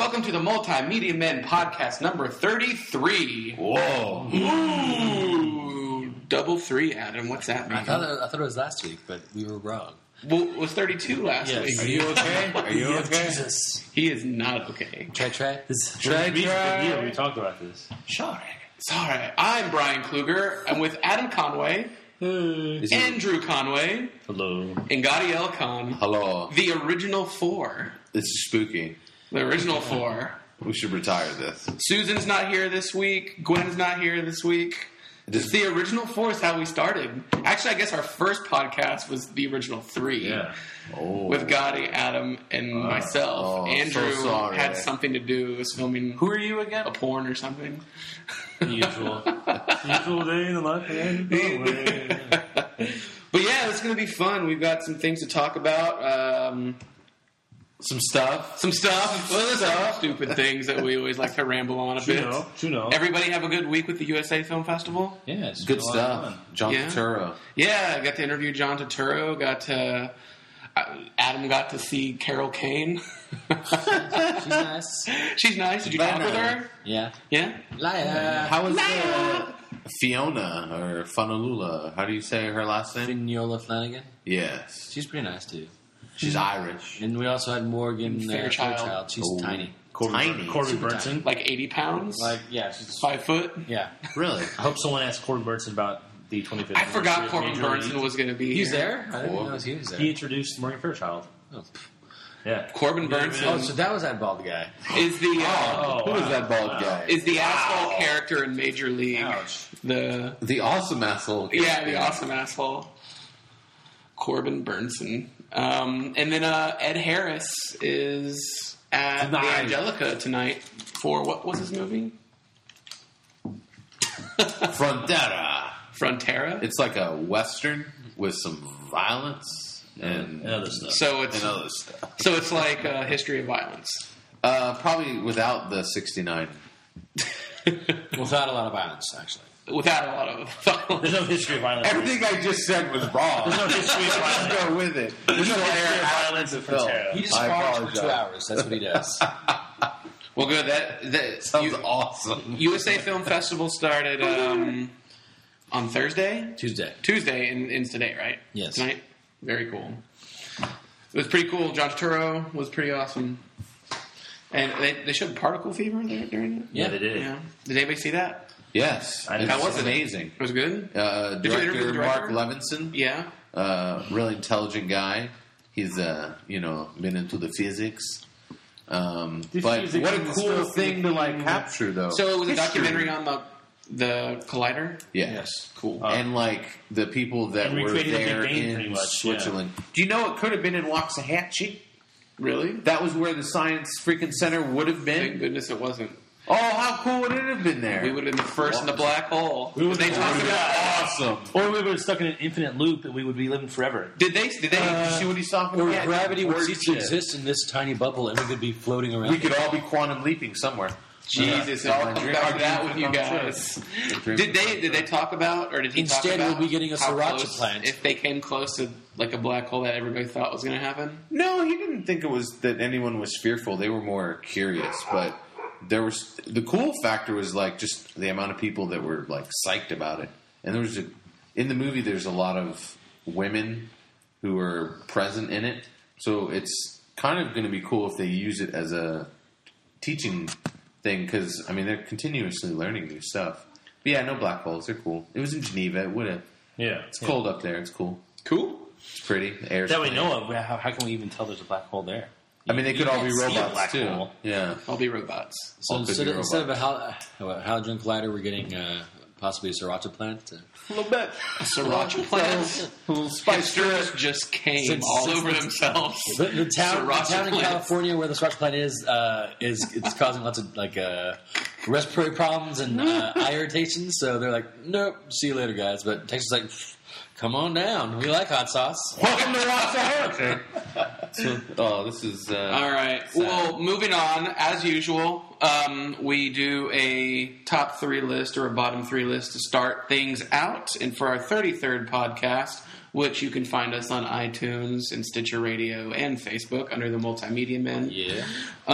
welcome to the Multimedia Men podcast number 33. Whoa. Ooh, double three, Adam. What's that mean? I thought it was last week, but we were wrong. Well, it was 32 last week. Are you okay? Are you okay? Jesus. He is not okay. Try. Yeah, we talked about this. Sorry. I'm Brian Kluger. I'm with Adam Conway, Andrew Conway, Hello. and Gadiel Khan. Hello. The original four. This is spooky. The original four. We should retire this. Susan's not here this week. Gwen's not here this week. Just the original four is how we started. Actually, I guess our first podcast was the original three. Yeah. Oh. With Gotti, Adam, and myself. Andrew so sorry. had something to do. Was filming Who are you again? a porn or something. Usual day in the life of But yeah, it's going to be fun. We've got some things to talk about. Some stuff. Well, there's some stupid things that we always like to ramble on a bit. Everybody have a good week with the USA Film Festival? Yeah, it's Good been a lot of stuff. fun. John Yeah. Turturro. Yeah, I got to interview John Turturro. Adam got to see Carol Kane. She's nice. She's nice. Did you talk with her? Yeah. Yeah? Liar. How was Fiona or Funalula? How do you say her last name? Finola Flanagan. Yes. She's pretty nice, too. She's Irish. And we also had Morgan Fairchild. She's Oh. tiny. Tiny. Corbin Burnson. Like 80 pounds? She's 5 foot? Yeah. Really? I hope someone asked Corbin Burnson about the 25th. I forgot anniversary of Corbin Major Burnson League. was going to be He's here. there? I didn't know he was there. He introduced Morgan Fairchild. Oh. Yeah. Corbin Burnson Oh, so that was that bald guy. is the Who is that bald guy? is the asshole character in Major League. Ouch. The awesome asshole. the awesome asshole. Corbin Burnson. And then Ed Harris is at the Angelica tonight for what was his movie? Frontera. It's like a western with some violence and other stuff. So it's other stuff. so it's like a history of violence. Probably without the 69. Without a lot of violence, actually. Without a lot of violence. There's no history of violence. Everything I just said was wrong. There's no history of violence. Let's go with it. There's no history of Air violence in the film. Frontera. He just I farts for apologize. 2 hours. That's what he does. Well, good. That Sounds awesome. USA Film Festival started on Thursday? Tuesday, and ends today, right? Yes. Tonight? Very cool. It was pretty cool. John Turturro was pretty awesome. And they showed Particle Fever there during it? Yeah, they did. Yeah. Did anybody see that? Yes. I didn't That see was it. amazing. It was good? Director you interview the Mark director? Levinson. Yeah. Really intelligent guy. He's been into the physics. But physics what a and cool stuff. thing to capture though. So it was a History. documentary on the Collider? Yes. Cool. And the people that And were recreated the Big there Bang, pretty in much, Switzerland. Do you know it could have been in Waxahachie? Really? That was where the Science freaking Center would have Thank been. goodness it wasn't. Oh, how cool would it have been there? We would have been the first in the black hole. We would They have talked been about awesome. Or we would have been stuck in an infinite loop and we would be living forever. Did they Did you see what he's talking Or about? gravity would cease to shit. exist in this tiny bubble, and we could be floating around. We could all be quantum leaping somewhere. Jesus, Yeah. I'll come back to that with you Dream come guys. true. Did they talk about, or did he Instead, talk about we'll be getting a how sriracha close- plant. if they came close to like a black hole that everybody thought was going to happen? No, he didn't think it was that anyone was fearful. They were more curious, but there was the cool factor was just the amount of people that were psyched about it. And there was in the movie there's a lot of women who were present in it, so it's kind of going to be cool if they use it as a teaching thing because they're continuously learning new stuff. But yeah, no black holes. They're cool. It was in Geneva. It would have. Yeah. It's cold up there. It's cool. Cool. It's pretty. The air's That we clean. know of. How can we even tell there's a black hole there? They could all be can't see a robots black too. hole. Yeah. I'll be robots. So All could instead be of a halogen collider, we're getting possibly a sriracha plant. A little bit. Sriracha plants. A little spice to Hipsters it. just came Since- all since over the- themselves. The town Sriracha in plants. California where the sriracha plant is it's causing lots of respiratory problems and eye irritations. So they're like, nope, see you later, guys. But Texas is like, come on down. We like hot sauce. Welcome to Waxahachie. This is All right. Well, moving on, as usual, we do a top 3 list or a bottom 3 list to start things out. And for our 33rd podcast, which you can find us on iTunes and Stitcher Radio and Facebook under the Multimedia Men. Yeah.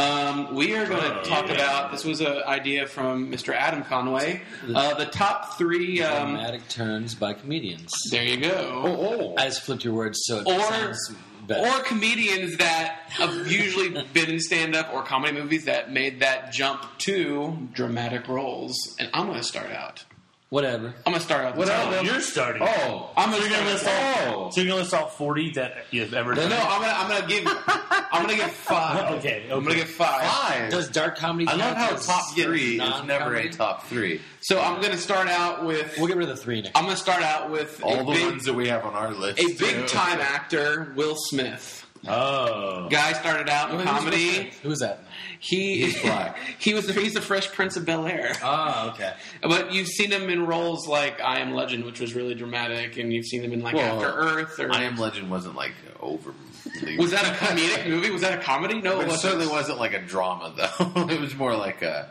We are going to talk about, this was an idea from Mr. Adam Conway, the top 3... dramatic turns by comedians. there you go. I just flipped your words so it Or- sounds better. Or comedians that have usually been in stand-up or comedy movies that made that jump to dramatic roles. And I'm going to start out. Whatever. I'm going to start out. What else? You're starting. Oh, I'm going So to you're gonna start. list all. So you're gonna list all 40 that you've ever done. No, I'm gonna give 5. Okay. I'm gonna give 5. 5. Does dark comedy I love count how as top 3 is never a non-comedy? top 3. So I'm gonna start out with. We'll get rid of the 3 next. I'm gonna start out with All a the big, ones that we have on our list. a big time actor, Will Smith. Oh. Guy started out in comedy. Who's that? He's black. He's the Fresh Prince of Bel-Air. Oh, okay. But you've seen him in roles like I Am Legend, which was really dramatic, and you've seen him in like Well, After Earth. Or I Am Legend wasn't like over. was that a comedic movie? Was that a comedy? No, it It wasn't. certainly wasn't like a drama though. It was more like a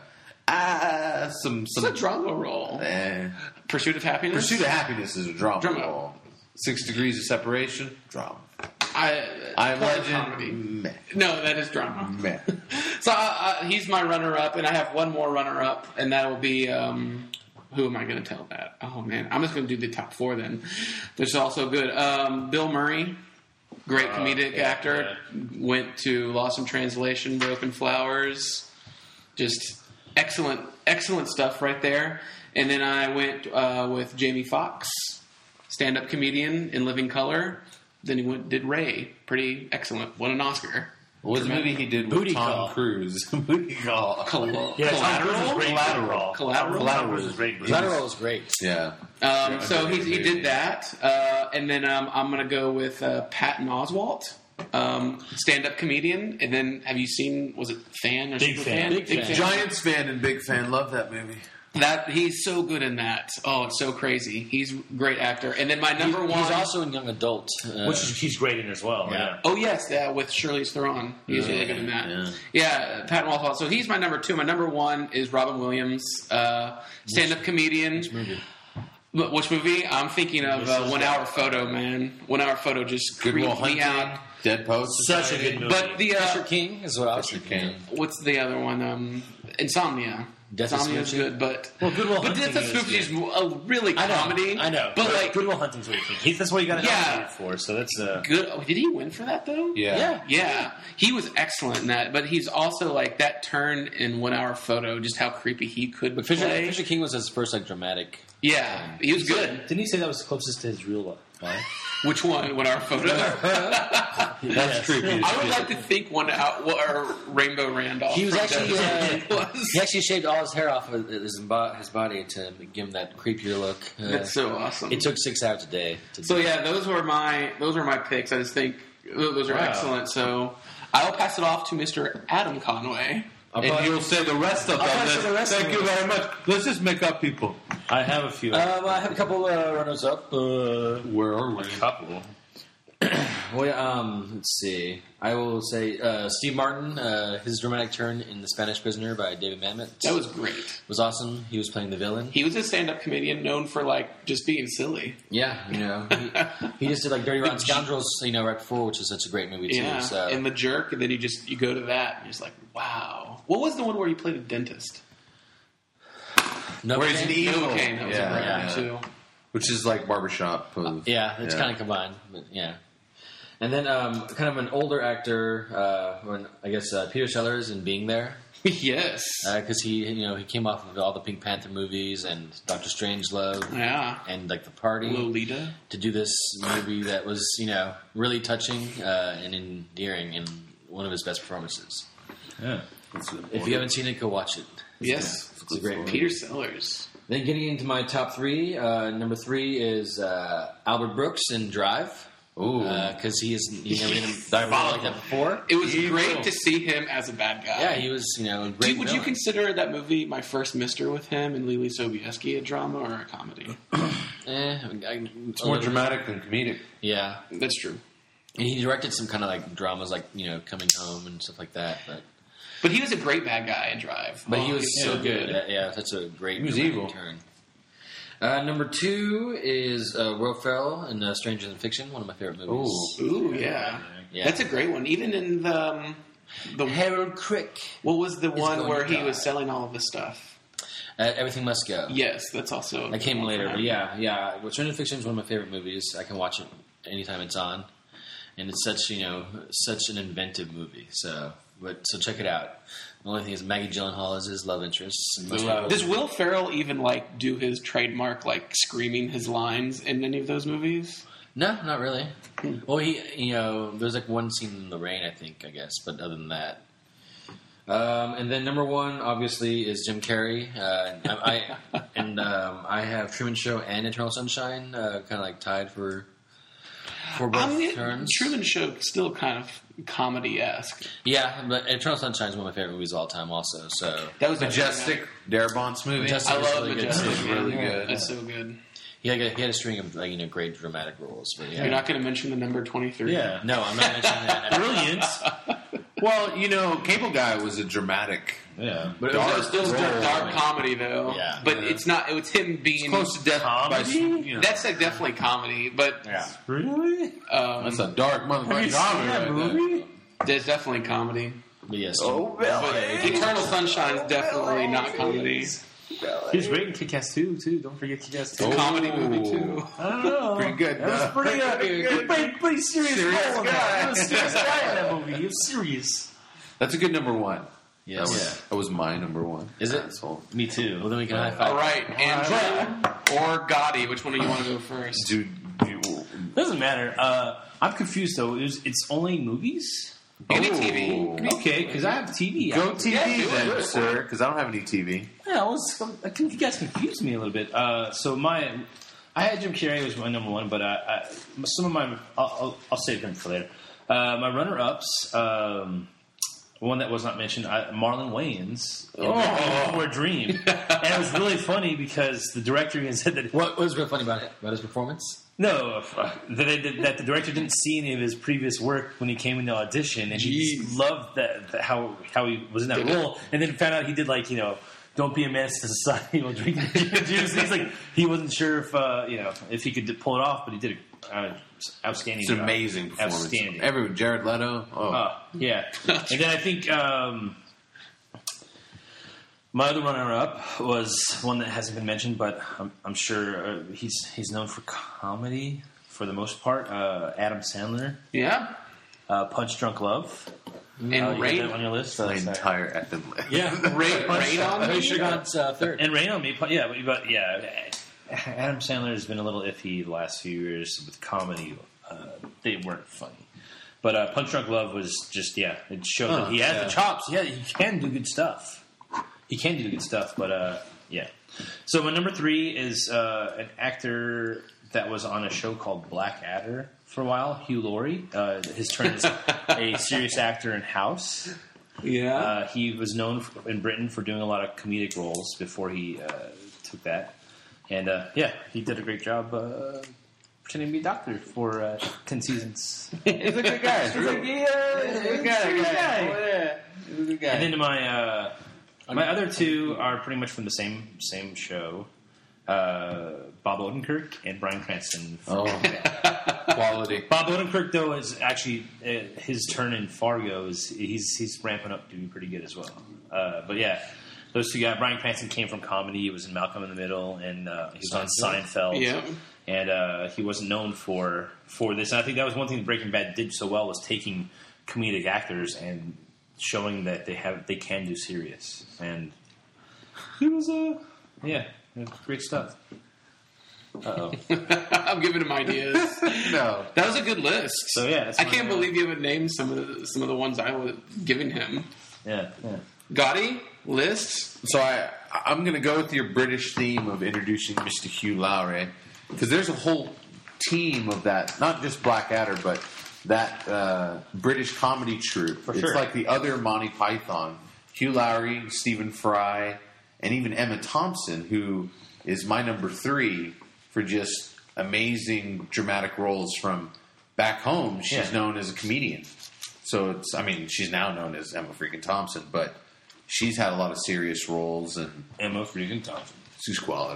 some. It's a drama role. Pursuit of Happiness. Pursuit of Happiness is a drama. Drama. Role. 6 Degrees of Separation, drama. I Am Legend. Legend, meh. No, that is drama. Meh. So he's my runner-up, and I have one more runner-up, and that will be who am I going to tell that? Oh man, I'm just going to do the top 4 then. There's also good Bill Murray, great comedic actor, went to Lost in Translation, Broken Flowers, just excellent stuff right there. And then I went with Jamie Foxx, stand-up comedian in Living Color. Then he did Ray, pretty excellent, won an Oscar. What was the movie he did with Booty Tom Call. Cruise? Booty Call. Yeah, Tom Cruise was great. Collateral. Tom Cruise was great. Collateral was great. Yeah. So he did that, and then I'm going to go with Patton Oswalt, stand-up comedian. And then have you seen? Was it Fan or Big Super Fan. Big Fan. Giants fan and big fan. Love that movie. That he's so good in that. Oh, it's so crazy. He's a great actor. And then my number one. He's also in Young Adult. Which he's great in as well. Yeah. Oh yes, yeah, with Charlize Theron. He's really good in that. Yeah, Patton Oswalt. So he's my number 2. My number 1 is Robin Williams, stand-up comedian. Which movie? I'm thinking of 1 Hour Photo, man. 1 Hour Photo just Good Will creeped me Hunting. out. Dead Post. Such a good movie. But the Fisher King is what I was thinking. what's the other one? Insomnia. Death of Insomnia's Smoochie? good, but Good Will but Hunting Death of is Smoochie is good. a really comedy. I know. but like Good Will Hunting's what you think. That's what you got to Yeah. nominate for. So that's good. Oh, did he win for that though? Yeah. Yeah, he was excellent in that. But he's also like that turn in 1 Hour Photo, just how creepy he could But play. Fisher King was his first dramatic. Yeah, he was good. Didn't he say that was closest to his real life? Which one? 1 Hour Photo. That's creepy. I would like to think or Rainbow Randolph. He was from actually Death was. he actually shaved all his hair off of his body to give him that creepier look. That's so awesome. It took 6 hours a day. So yeah, those were my picks. I just think those are excellent. So I will pass it off to Mr. Adam Conway. And you'll say the rest of them. say the rest Thank of you them. very much. Let's just make up people. I have a few. I have a couple runners up. Where are we? couple. Let's see. I will say Steve Martin, his dramatic turn in The Spanish Prisoner by David Mamet. That was great. was awesome. He was playing the villain. He was a stand-up comedian known for like just being silly. Yeah, he just did like Dirty Rotten Scoundrels, right before, which is such a great movie too. Yeah, So. and The Jerk, and then you go to that, and you're just like, wow. What was the one where he played a dentist? No, Where he's an evil. Novocaine, that was a great Yeah. one too. Which is like barbershop. Yeah, it's kind of combined, but yeah. And then kind of an older actor, Peter Sellers in Being There, Yes. because he came off of all the Pink Panther movies and Doctor Strangelove, Yeah. and like The Party, Lolita. to do this movie that was really touching and endearing, and one of his best performances. Yeah. If you haven't seen it, go watch it. Yes. It's a great movie. Peter Sellers. Then getting into my top 3, number 3 is Albert Brooks in Drive. Ooh. Because he never been like that before. It was great to see him as a bad guy. Yeah, he was, a great Would you villain. consider that movie My First Mister with him and Lily Sobieski a drama or a comedy? It's more dramatic than comedic. Yeah. That's true. And he directed some kind of like dramas like, Coming Home and stuff like that. But he was a great bad guy in Drive. But he was so so good. Yeah, that's a great He was evil. turn. Number 2 is Will Ferrell in Stranger Than Fiction, one of my favorite movies. Ooh, yeah. Yeah. That's a great one. Even in the Harold Crick. what was the one going where to he die. was selling all of his stuff? Everything Must Go. Yes, that's also That came later, but yeah. Well, Stranger Than Fiction is one of my favorite movies. I can watch it anytime it's on, and it's such an inventive movie. So check it out. The only thing is Maggie Gyllenhaal is his love interest. Does Will Ferrell even like do his trademark like screaming his lines in any of those movies? No, not really. Well, there's like one scene in the rain, I guess, but other than that. And then number 1, obviously, is Jim Carrey. I have Truman Show and Eternal Sunshine kind of like tied for both turns. Truman Show still kind of comedy-esque. Yeah, but Eternal Sunshine is one of my favorite movies of all time also. So That was Majestic, Darabont's movie. Majestic. I love really good Majestic. too. Really good. That's so good. he had a string of great dramatic roles. But yeah. You're not going to mention the number 23. Yeah. No, I'm not mentioning that. Brilliant. Well, Cable Guy was a dramatic. Yeah. But it was still Dark dark comedy, though. Yeah. But it's not. It was him being Close to death by Comedy? That's like definitely comedy, but Yeah. Really? That's a dark Have you motherfucking seen comedy that right movie? there's definitely comedy. But yes. But Eternal Sunshine is definitely not comedy. It's He's great in Kick-Ass 2, too. Don't forget Kick-Ass 2. a comedy movie too. I don't know. Pretty good, That though. was pretty serious Serious role in guy. that. He was a serious guy in that movie. He was serious. That's a good number 1. Yes. That was my number 1. Is it? Asshole. Me too. Well, then we can high five. All right, Andrew or Gotti, which one do you want to go first? Dude, Doesn't matter. I'm confused though. It's only movies. Any TV. Okay, because I have TV. Go TV Yeah, do then, it. sir, because I don't have any TV. Yeah, you guys confused me a little bit. So I had Jim Carrey was my number 1, but some of my I'll save them for later. My runner-ups, one that was not mentioned, Marlon Wayans, for a Dream, and it was really funny because the director even said that What was real funny about it? About his performance? that the director didn't see any of his previous work when he came into audition, and he just loved that how he was in that role, and then found out he did don't be a menace to society while drinking juice. And he's like, he wasn't sure if he could pull it off, but he did an outstanding. It's an job. amazing performance. Outstanding. Everyone, Jared Leto. Yeah, and then I think my other runner-up was one that hasn't been mentioned, but I'm sure he's known for comedy for the most part. Adam Sandler, Yeah. Punch Drunk Love. And You got Rain. that on your list? The entire effing list. Yeah. Rain on Me. Sugar Hunt's third. And Rain on Me, but Adam Sandler has been a little iffy the last few years with comedy. They weren't funny. But Punch Drunk Love was just, it showed that he has the chops. Yeah, he can do good stuff. But yeah. So my number 3 is an actor that was on a show called Blackadder for a while, Hugh Laurie. His turn as a serious actor in House. Yeah. He was known in Britain for doing a lot of comedic roles before he took that. And he did a great job pretending to be a doctor for 10 seasons. He's a good guy. He's a good guy. And then my other 2 are pretty much from the same show. Bob Odenkirk and Bryan Cranston. Quality. Bob Odenkirk, though, is actually his turn in Fargo. He's ramping up to be pretty good as well. But yeah, those 2 guys. Bryan Cranston came from comedy. He was in Malcolm in the Middle, and he was on Seinfeld. Yeah. And he wasn't known for this. And I think that was one thing that Breaking Bad did so well, was taking comedic actors and showing that they can do serious. And he was great stuff. Uh-oh. I'm giving him ideas. No. That was a good list. So yeah, that's I my can't number. believe you haven't named some of the ones I was giving him. Yeah. Gotti list. So I'm going to go with your British theme of introducing Mr. Hugh Laurie, because there's a whole team of that, not just Blackadder, but that British comedy troupe. For it's sure. like the other Monty Python. Hugh Laurie, Stephen Fry, and even Emma Thompson, who is my number 3 for just amazing dramatic roles from back home. She's known as a comedian. So she's now known as Emma freaking Thompson, but she's had a lot of serious roles, and Emma freaking Thompson. she's quality.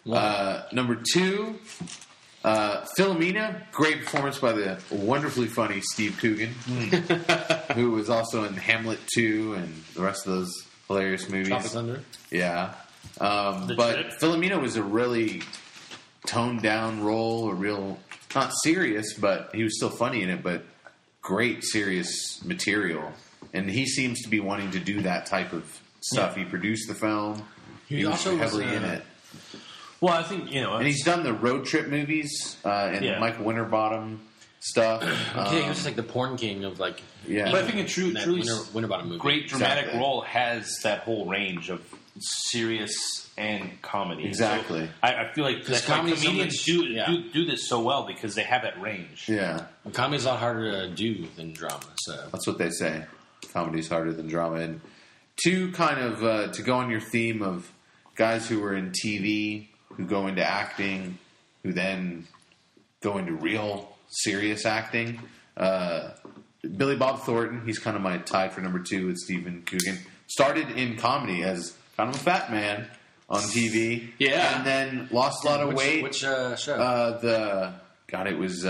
Number 2, Philomena. Great performance by the wonderfully funny Steve Coogan, who was also in Hamlet 2 and the rest of those hilarious movies. Tropic Thunder. Yeah. But Philomena was a really toned down role, a real, not serious, but he was still funny in it, but great serious material. And he seems to be wanting to do that type of stuff. He produced the film. He was also heavily was, in it. Well, I think, And he's done the road trip movies and the Michael Winterbottom stuff. Yeah, he was just like the porn king of like. Yeah. But I think a truly Winterbottom movie. great dramatic Exactly. role has that whole range of serious and comedy. Exactly. So I feel like that's why comedy's so comedians much- do this so well because they have that range. Yeah. Comedy's a lot harder to do than drama, so. That's what they say. Comedy's harder than drama. And 2, kind of to go on your theme of guys who were in TV, who go into acting, who then go into real serious acting. Billy Bob Thornton, he's kind of my tie for number 2 with Stephen Coogan. Started in comedy as kind of a fat man on TV. Yeah. And then lost a lot of weight. Which show? It was...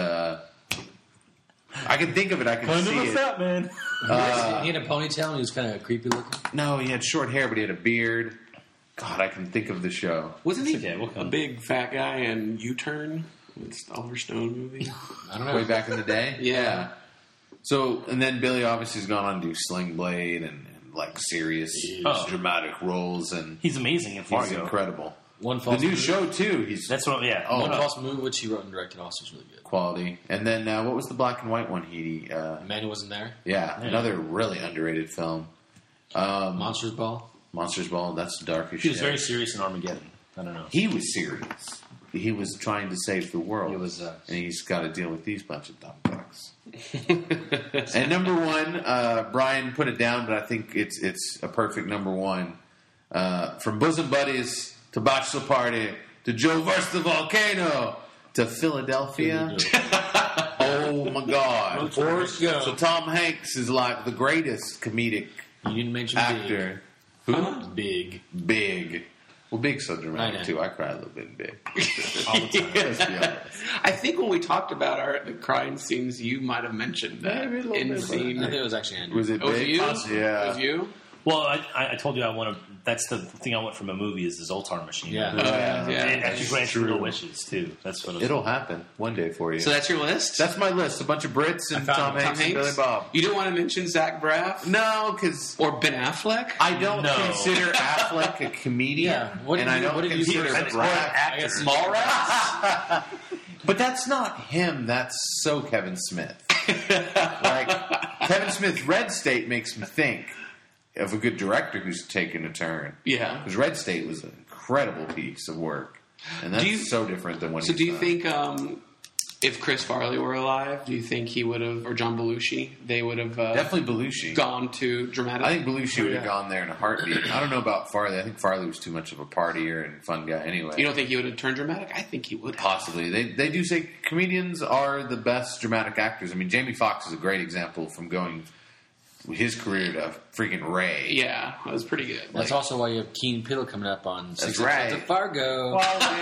I can think of it. I can see it. fat man. He had a ponytail and he was kind of creepy looking. No, he had short hair, but he had a beard. God, I can think of the show. Wasn't he Okay, we'll a come. big fat guy in U-Turn? It's the Oliver Stone movie. I don't know. Way back in the day? Yeah. So, and then Billy obviously has gone on to do Sling Blade and like serious, dramatic roles, and He's amazing in he's Fargo. incredible. One The false new move. show, too, he's That's what. Yeah. Oh, One no. false move, which he wrote and directed, also is really good. quality. And then what was the black and white one? Man Who Wasn't There. Another really underrated film. Monsters Ball. Monsters Ball, that's dark as He shit. was very serious in Armageddon. I don't know. He was serious. He was trying to save the world. He was, and he's got to deal with these bunch of dumb fucks. And number 1, Brian put it down, but I think it's a perfect number 1. From Bosom Buddies to Bachelor Party to Joe vs. the Volcano to Philadelphia. Oh my God! Forrest Gump. So Tom Hanks is like the greatest comedic You didn't mention actor. Big. Big. Well, Big's so I know. dramatic too. I cry a little bit in Big. All the time. Let's be honest. I think when we talked about the crying scenes, you might have mentioned that Maybe a little in bit, scene. I think it was actually Andrew. Was it Was it Big? you? Yeah. Was it you? Well, I told you I want to. That's the thing I want from a movie is the Zoltar machine. Yeah. Yeah. It actually grants you True. little wishes too. That's what it was. It'll happen one day for you. So that's your list? That's my list. A bunch of Brits and found Tom it. Hanks and Billy Bob. You didn't want to mention Zach Braff? No, because Or Ben Affleck? I don't No. consider Affleck a comedian, Yeah. What and did I you- don't what did you consider consider Braff. I guess Mallrats? But that's not him. That's so Kevin Smith. Like Kevin Smith's Red State makes me think of a good director who's taken a turn. Yeah. Because Red State was an incredible piece of work, and that's Do you- so different than what. So he's do you done. think if Chris Farley were alive, do you think he would have, or John Belushi, they would have Definitely Belushi. gone to dramatic? I think Belushi would have Yeah. gone there in a heartbeat. I don't know about Farley. I think Farley was too much of a partier and fun guy anyway. You don't think he would have turned dramatic? I think he would have. Possibly. They do say comedians are the best dramatic actors. I mean, Jamie Foxx is a great example from going his career to freaking Ray. Yeah, that was pretty good. That's also why you have Keen Peele coming up on 6 right. episodes of Fargo.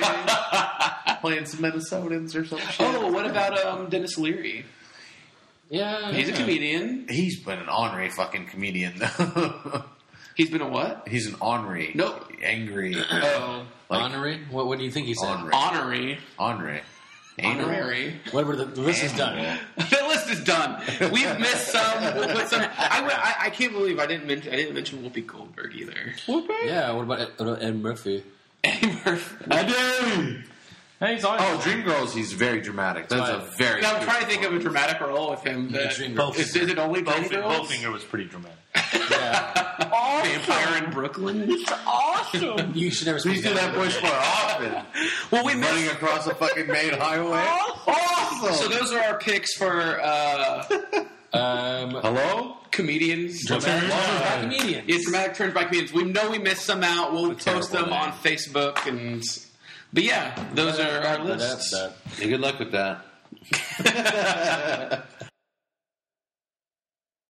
Playing some Minnesotans or some shit. Oh, what about Dennis Leary? Yeah. He's a comedian. He's been an ornery fucking comedian, though. He's been a what? He's an ornery. Nope. Angry. Oh, Honorary? What do you think he said? Ornery. honorary. Ornery. Honorary. Whatever the list is done. The list is done. We've missed some. We'll put some. I can't believe I didn't mention Whoopi Goldberg either. Yeah, what about Ed Murphy? Eddie Murphy. I do. Hey, he's on. Oh, Dreamgirls, he's very dramatic. That's a very Now, I'm good trying to think of a performance. dramatic role with him. That, Dreamgirls. is it only Dreamgirls? Bowfinger was pretty dramatic. Yeah. Vampire in Brooklyn. It's awesome. You should never Please speak do that push more often. Well, we Running missed. across a fucking main highway. Awesome. So those are our picks for Hello? comedians. Dramatic turns by comedians. Yeah, dramatic turns by comedians. We know we missed some out. We'll post them terrible on Facebook and. But yeah, those are our lists. Hey, good luck with that.